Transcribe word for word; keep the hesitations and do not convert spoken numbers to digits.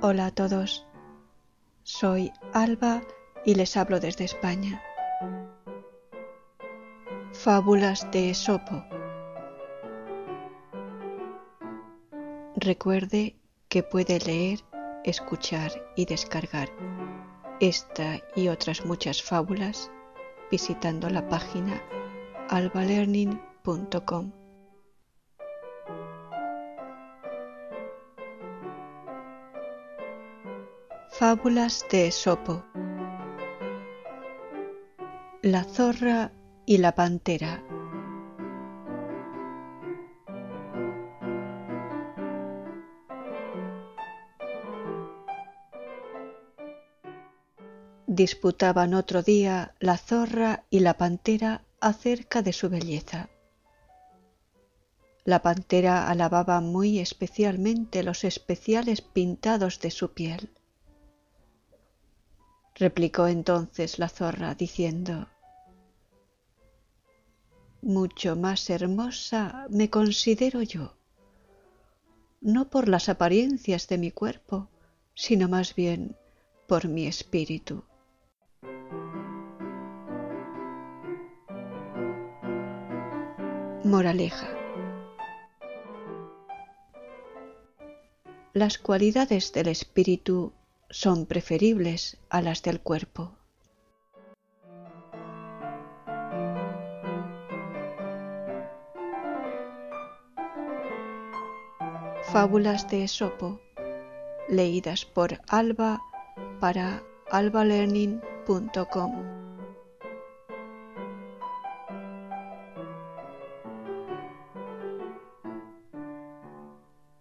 Hola a todos, soy Alba y les hablo desde España. Fábulas de Esopo. Recuerde que puede leer, escuchar y descargar esta y otras muchas fábulas visitando la página alba learning punto com. Fábulas de Esopo. La zorra y la pantera. Disputaban otro día la zorra y la pantera acerca de su belleza. La pantera alababa muy especialmente los especiales pintados de su piel. Replicó entonces la zorra diciendo: «Mucho más hermosa me considero yo, no por las apariencias de mi cuerpo, sino más bien por mi espíritu». Moraleja: las cualidades del espíritu son preferibles a las del cuerpo. Fábulas de Esopo, leídas por Alba para alba learning punto com.